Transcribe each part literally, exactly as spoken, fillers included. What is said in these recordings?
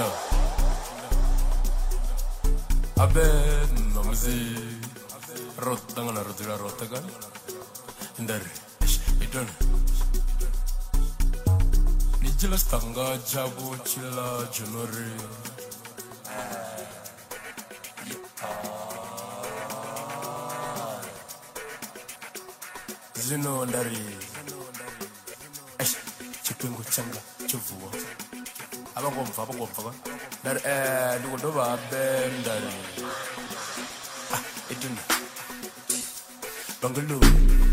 No. Abe nomzi rotanga na rotira rotaga. Indar idon. Nijila stanga jabo chila junori. Zino ndari. Chipengo changa chuvuwa. Abangomva abangomva ndari eh ndikodoba bendari. Ah idun. Bangalo.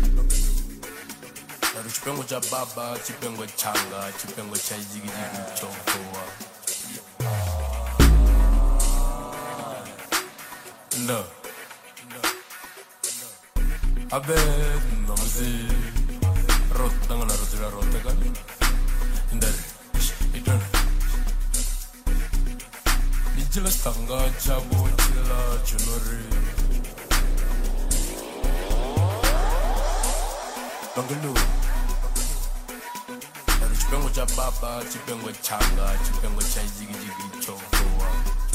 Ndari chipengo cha baba, chipengo changa, chipengo cha jigi jigi chovuwa. No. Abe nomzi rotanga na rotira rotaga. Indari idon. Nijila stanga jabo chila junori. Bangalo. Ndari chipengo cha baba, chipengo changa, chipengo cha jigi jigi chovuwa.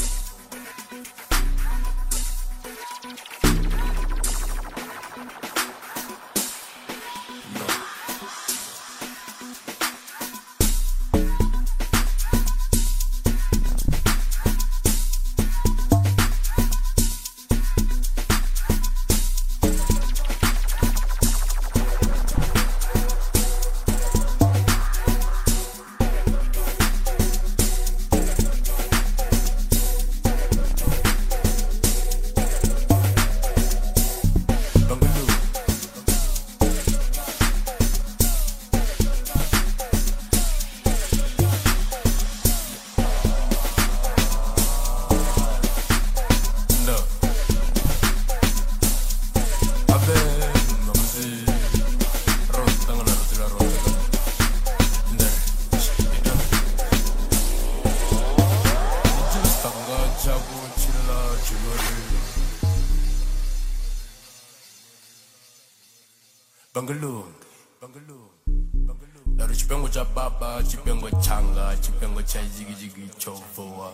Bangalo, bangalo, bangalo. Ndari chipengo cha baba, chipengo changa, chipengo cha jigi jigi chovuwa.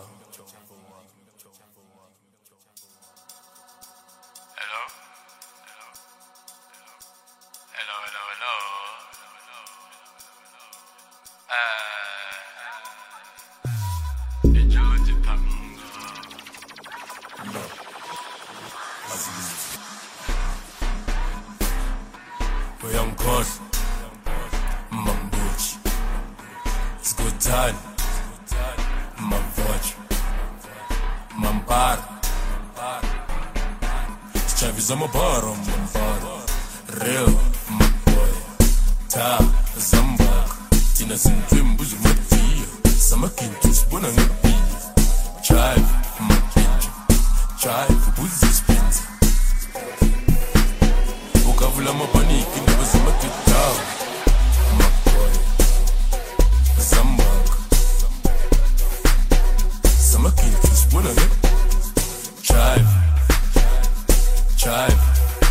Hello, hello, hello, hello, hello, hello. Ah, ejoji panga. No, azizi. Young God, Mambuchi, it's good time, Mamvoch, Mampar, Chavis on my bottom, Mampar, real, Maboy, Ta, Zambak, Tina Sintrim, Buzumati, Samakin to spoon on a bee, Chive, Makinja, Chive, Buzis Pins. Kavula mabani kinaba sama kitao Makoy Zambak Sama kintus wana ne Chive Chive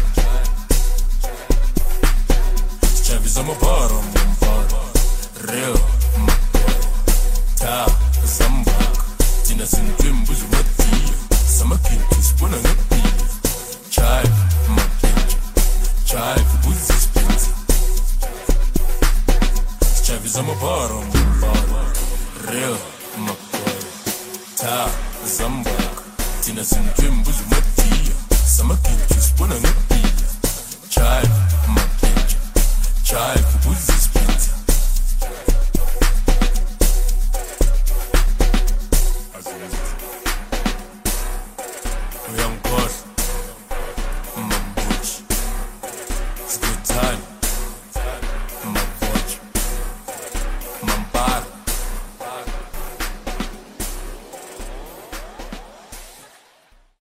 Chive zama baram Mampara Real Makoy Ta Zambak Tina sintrim buzu mati Sama kintus wana ne Chive Chive, who's expensive? Chive is on my bottom, real McCoy. Ta, Zambak, Tina Sintrim, who's Matia, Samakin, just one on a beat. Chive, McCoy. Chive, who's expensive? Young boss.